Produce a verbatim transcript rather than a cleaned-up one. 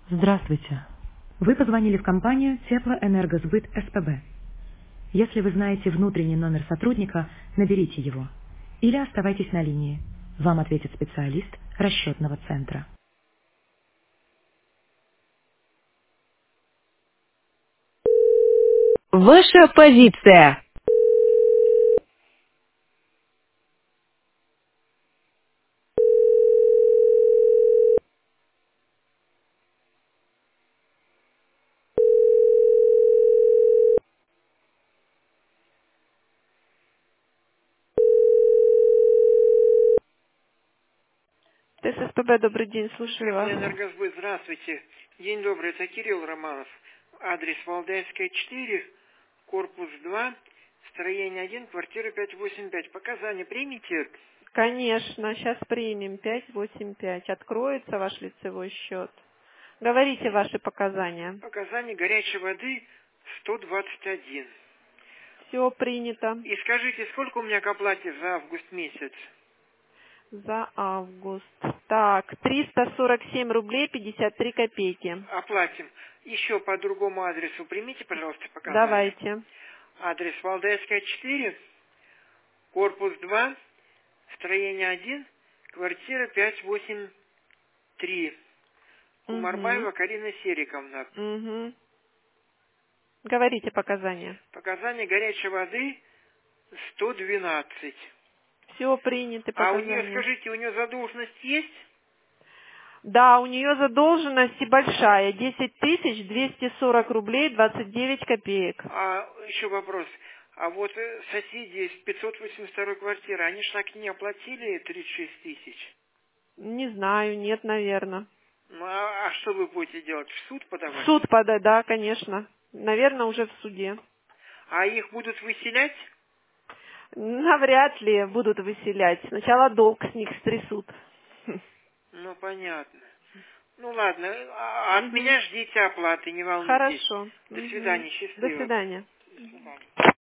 Здравствуйте. Вы позвонили в компанию Теплоэнергосбыт СПБ. Если вы знаете внутренний номер сотрудника, наберите его. Или оставайтесь на линии. Вам ответит специалист расчетного центра. Ваша позиция. ТССПБ, добрый день, слушаю вас. Теплоэнергосбыт, здравствуйте. День добрый, это Кирилл Романов. Адрес Валдайская, четыре, корпус два, строение один, квартира пятьсот восемьдесят пять. Показания примите? Конечно, сейчас примем. пять восемь пять. Откроется ваш лицевой счет. Говорите ваши показания. Показания горячей воды сто двадцать один. Все принято. И скажите, сколько у меня к оплате за август месяц? За август. Так, триста сорок семь рублей пятьдесят три копейки. Оплатим. Еще по другому адресу примите, пожалуйста, показания. Давайте. Адрес Валдайская, четыре, корпус два, строение один, квартира пятьсот восемьдесят три. Кумарбаева Угу. Карина Сериковна. Угу. Говорите показания. Показания горячей воды сто двенадцать. Все приняты А у нее, показания. скажите, у нее задолженность есть? Да, у нее задолженность и большая. десять тысяч двести сорок рублей двадцать девять копеек. А еще вопрос. А вот э, соседи с пятьсот восемьдесят второй квартиры, они ж так и не оплатили тридцать шесть тысяч. Не знаю, нет, наверное. Ну, а, а что вы будете делать? В суд В подавать? суд подать, да, конечно. Наверное, уже в суде. А их будут выселять? Навряд ли будут выселять. Сначала долг с них стрясут. Ну, понятно. Ну, ладно. А от Мгм. меня ждите оплаты, не волнуйтесь. Хорошо. До Мгм. свидания, До счастливо. свидания. До свидания.